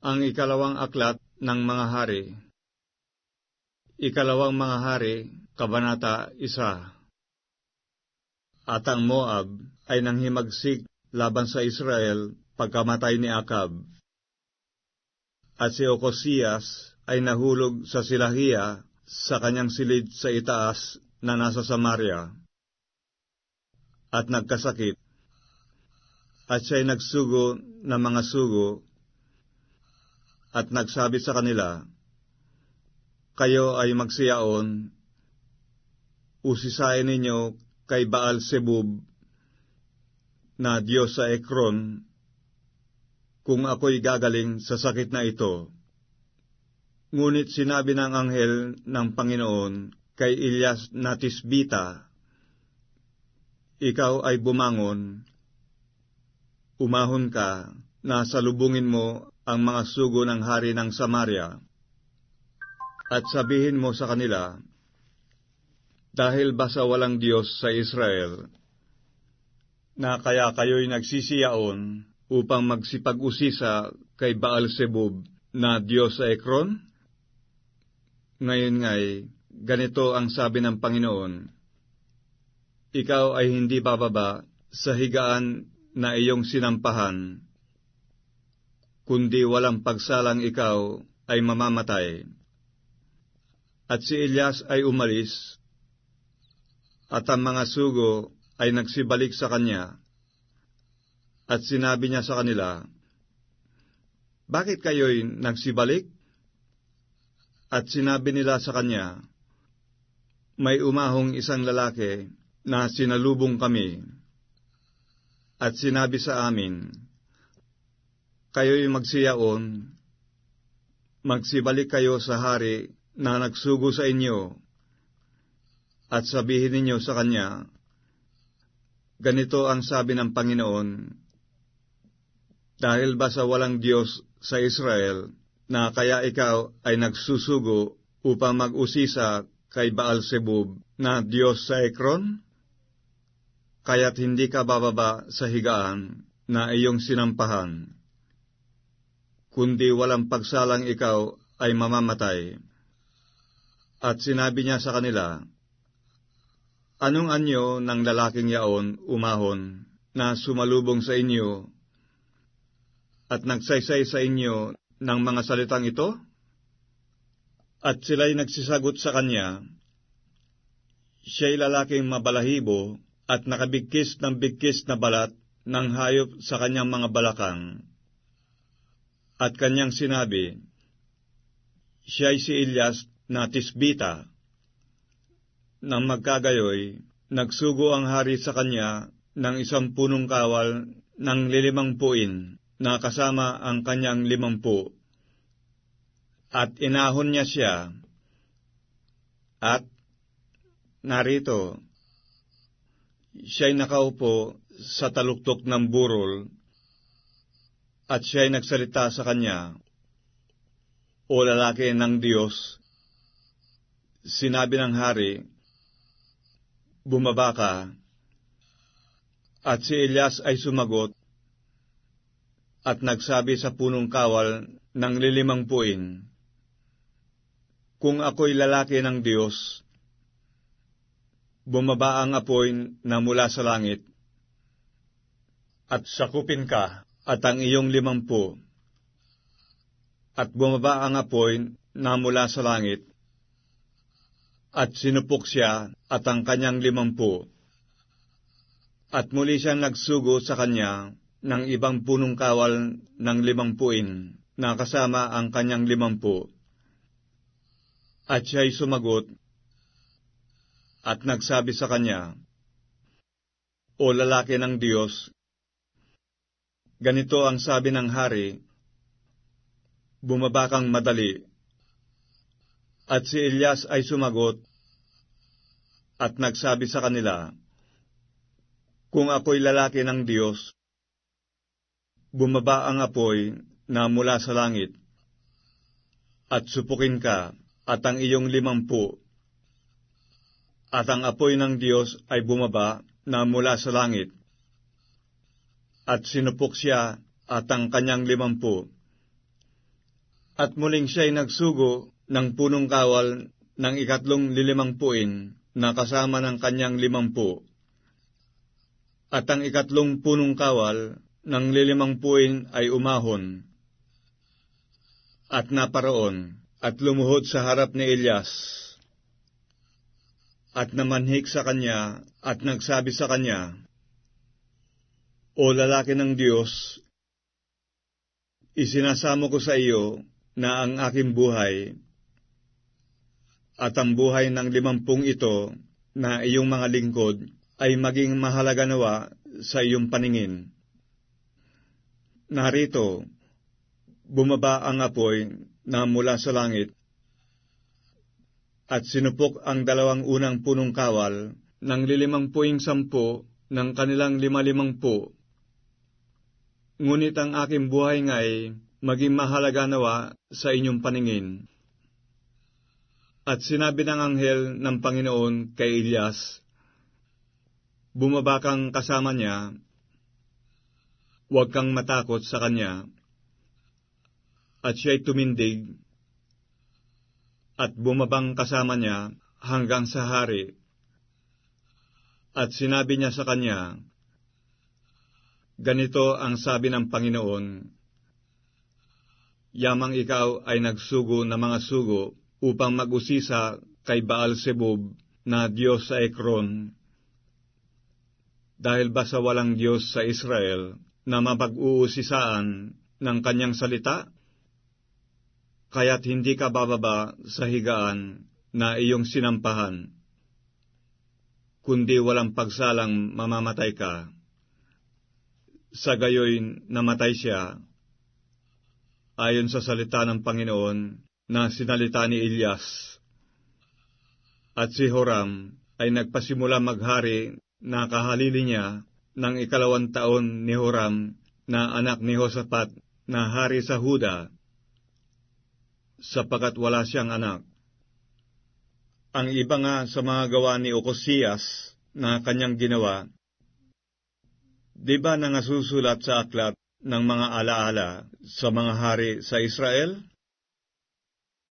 Ang ikalawang aklat ng mga hari. Ikalawang mga hari, Kabanata 1. At ang Moab ay nanghimagsik laban sa Israel pagkamatay ni Akab. At si Ocosias ay nahulog sa Silahia sa kanyang silid sa itaas na nasa Samaria. At nagkasakit. At siya'y nagsugo ng mga sugo at nagsabi sa kanila, kayo ay magsiyaon, usisain ninyo kay Baal-Zebub na Diyos sa Ekron, kung ako'y gagaling sa sakit na ito. Ngunit sinabi ng anghel ng Panginoon kay Elias na Tisbita, ikaw ay bumangon, umahon ka, na salubungin mo ang mga sugo ng hari ng Samaria, at sabihin mo sa kanila, dahil ba sa walang Diyos sa Israel, na kaya kayo'y nagsisiyaon upang magsipag-usisa kay Baal-Zebub na Diyos sa Ekron? Ngayon nga'y, ganito ang sabi ng Panginoon, ikaw ay hindi bababa sa higaan na iyong sinampahan, kundi walang pagsalang ikaw ay mamamatay. At si Elias ay umalis, at ang mga sugo ay nagsibalik sa kanya, at sinabi niya sa kanila, bakit kayo'y nagsibalik? At sinabi nila sa kanya, may umahong isang lalaki na sinalubong kami, at sinabi sa amin, kayo'y magsiyaon, magsibalik kayo sa hari na nagsugo sa inyo, at sabihin ninyo sa kanya, ganito ang sabi ng Panginoon, dahil ba sa walang Diyos sa Israel, na kaya ikaw ay nagsusugo upang mag-usisa kay Baal-Zebub na Diyos sa Ekron? Kaya't hindi ka bababa sa higaan na iyong sinampahan, kundi walang pagsalang ikaw ay mamamatay. At sinabi niya sa kanila, anong anyo ng lalaking yaon umahon na sumalubong sa inyo at nagsaysay sa inyo ng mga salitang ito? At sila'y nagsisagot sa kanya, siya'y lalaking mabalahibo at nakabigkis ng bigkis na balat ng hayop sa kanyang mga balakang. At kanyang sinabi, siya'y si Elias na Tisbita. Nang magkagayoy, nagsugo ang hari sa kanya ng 10 kawal ng 50 na kasama ang kanyang 50. At inahon niya siya. At narito, siya'y nakaupo sa taluktok ng burol, at siya'y nagsalita sa kanya, o lalaki ng Diyos, sinabi ng hari, bumaba ka. At si Elias ay sumagot, at nagsabi sa punong kawal ng 50, kung ako'y lalaki ng Diyos, bumaba ang apoy na mula sa langit, at sakupin ka at ang iyong 50, at bumaba ang apoy na mula sa langit, at sinupok siya at ang kanyang 50. At muli siyang nagsugo sa kanya ng ibang punong kawal ng 50 na kasama ang kanyang 50. At siya'y sumagot at nagsabi sa kanya, o lalaki ng Diyos, ganito ang sabi ng hari, bumaba kang madali. At si Elias ay sumagot at nagsabi sa kanila, kung ako'y lalaki ng Diyos, bumaba ang apoy na mula sa langit, at supukin ka at ang iyong 50. At ang apoy ng Diyos ay bumaba na mula sa langit, at sinupok siya at ang kanyang 50. At muling siya'y nagsugo ng punong kawal ng 350 na kasama ng kanyang 50. At ang 3 punong kawal ng 50 ay umahon at naparoon at lumuhod sa harap ni Elias at namanhik sa kanya at nagsabi sa kanya, "O lalaki ng Diyos, isinasamo ko sa iyo na ang aking buhay at ang buhay ng 50 ito na iyong mga lingkod ay maging mahalaga nawa sa iyong paningin. Narito, bumaba ang apoy na mula sa langit at sinupok ang 2 unang punong kawal ng 50 ng kanilang 50. Ngunit ang aking buhay nga'y maging mahalaga nawa sa inyong paningin." At sinabi ng anghel ng Panginoon kay Elias, "Bumaba kang kasama niya, huwag kang matakot sa kanya." At siya'y tumindig at bumabang kasama niya hanggang sa hari. At sinabi niya sa kanya, "Ganito ang sabi ng Panginoon, yamang ikaw ay nagsugo ng mga sugo upang mag-usisa kay Baal-zebub na Diyos sa Ekron. Dahil ba sa walang Diyos sa Israel na mapag-uusisaan ng kanyang salita? Kaya't hindi ka bababa sa higaan na iyong sinampahan, kundi walang pagsalang mamamatay ka." Sa gayoy namatay siya, ayon sa salita ng Panginoon na sinalita ni Elias. At si Joram ay nagpasimula maghari na kahalili niya ng 2 taon ni Joram na anak ni Josaphat na hari sa Huda, sapagkat wala siyang anak. Ang iba nga sa mga gawa ni Ocosias na kanyang ginawa, di ba nangasusulat sa aklat ng mga alaala sa mga hari sa Israel?